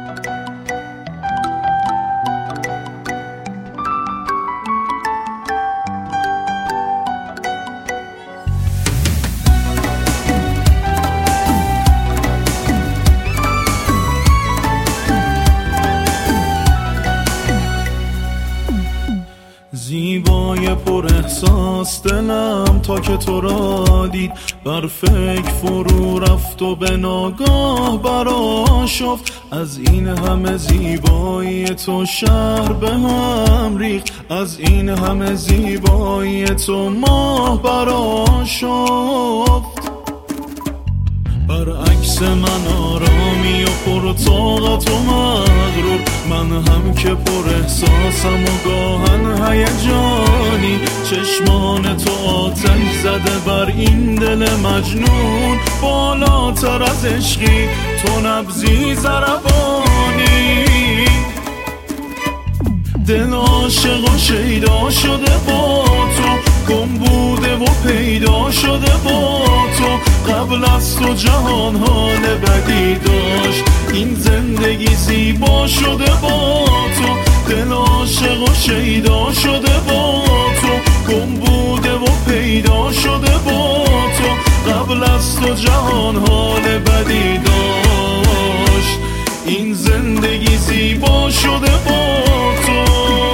زیبای پر احساس دلم تا که تو را دید بر فکر فرو رفت و به ناگاه برآشفت. از این همه زیبایی تو شهر به هم ریخت، از این همه زیبایی تو ماه برآشفت. برعکس من آرامی و پر طاقت و مغرور، من هم که پر احساسم و گاهن هیجانی. چشمان تو آتش زده بر این دل مجنون، بالاتر از عشقی تو نبضی ضربانی. دل عاشق و شیدا شده با تو، گم بوده و پیدا شده با تو. قبل از تو جهان حال بدی داشت، این زندگی زیبا شده با تو. دل عاشق و شیدا شده با تو، گم بوده و پیدا شده با تو. قبل از تو جهان حال بدی داشت، این زندگی زیبا شده با تو.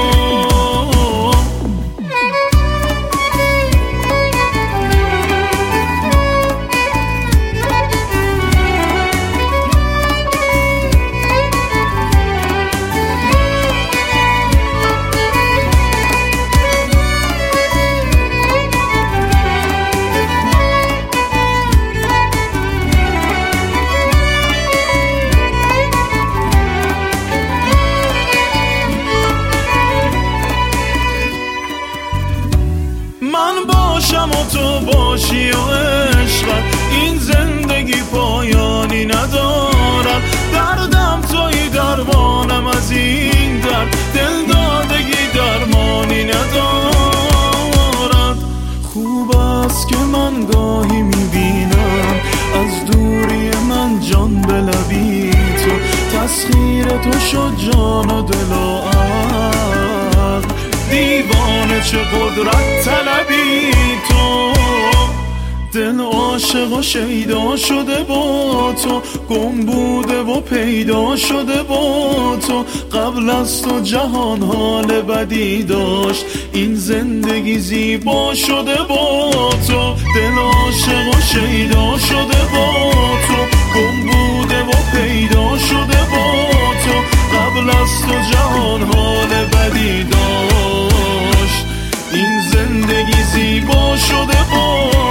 من باشم و تو باشی و عشقت، این زندگی پایانی ندارد. دردم توی درمانم از این درد، دل دادگی درمانی ندارد. خوب است که من گاهی میبینم از دوری من جان به لبی تو. تسخیر تو شد جان و دل و عقل، دیوانه چه قدرت طلبی تو. دل عاشق و شیدا شده با تو، گم بوده و پیدا شده با تو. قبل از تو جهان حال بدی داشت، این زندگی زیبا شده با تو. دل عاشق و شیدا شده با تو، گم بوده و پیدا شده با تو. قبل از تو جهان حال بدی داشت، این زندگی زیبا شده با